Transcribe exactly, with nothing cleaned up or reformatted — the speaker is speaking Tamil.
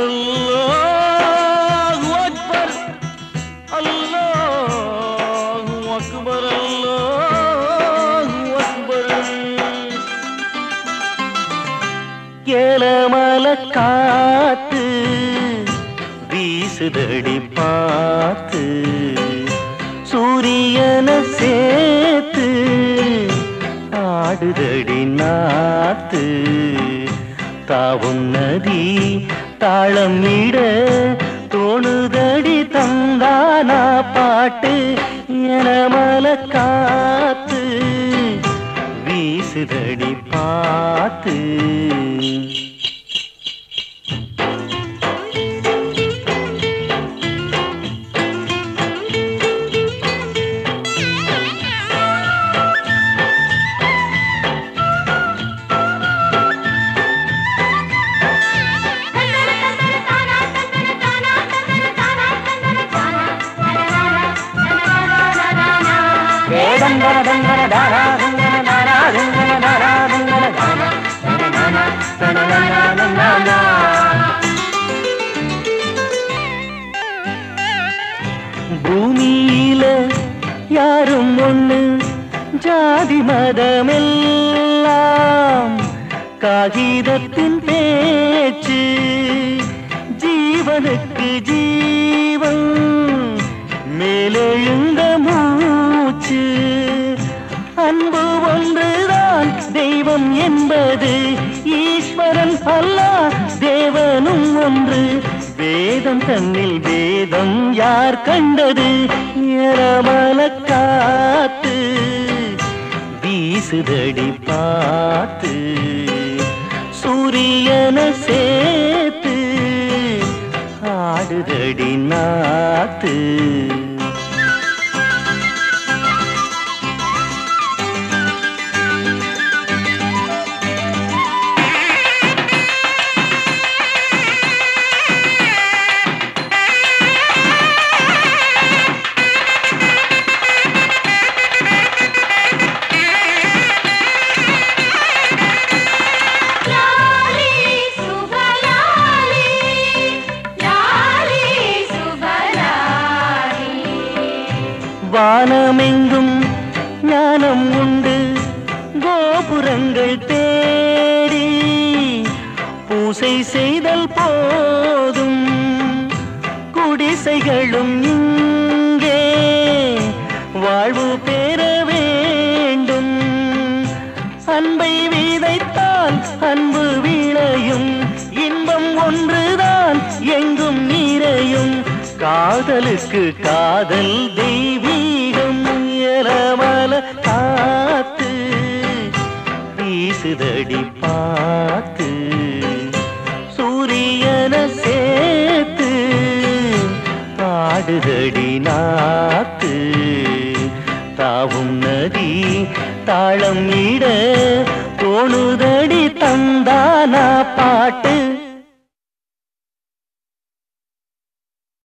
அல்லாஹு அக்பர் அல்லாஹு அக்பர் அல்லாஹு அக்பர். கேளமல காத்து வீசுதடி பார்த்து சூரியன சேர்த்து ஆடுதடி நாத்து. தாவும் நதி தாளம் இட தோணுதடி தந்தானா பாட்டு. எனமல காத்து வீசுதடி பார்த்து. பூமியில யாரும் ஒண்ணு ஜாதி மதமெல்லாம் காகிதத்தின் பேச்சு. ஜீவனுக்கு ஜீவன் மேலெழுந்த மூச்சு. அன்பு ஒன்றுதான் தெய்வம் என்பது ஈஸ்வரன் அல்லாஹ் தேவனும் ஒன்று. வேதம் தன்னில் வேதம் யார் கண்டது. எனமல காத்து வீசுதடி பார்த்து சூரியன சேர்த்து ஆடுதடி நாத்து. வானமெங்கும் ஞானம் உண்டு கோபுரங்கள் தேடி பூசை செய்தல் போதும். குடிசைகளும் இங்கே வாழ்வு பெற வேண்டும். அன்பை விதைத்தால் அன்பு விளையும். இன்பம் ஒன்றுதான் எங்கும் நிறையும். காதலுக்கு காதல் தெய்வீகம். எனமல காத்து வீசுதடி பார்த்து சூரியன சேர்த்து ஆடுதடி நாத்து. தாவும் நதி தாளம் இட தோணுதடி தந்தானா பாட்டு.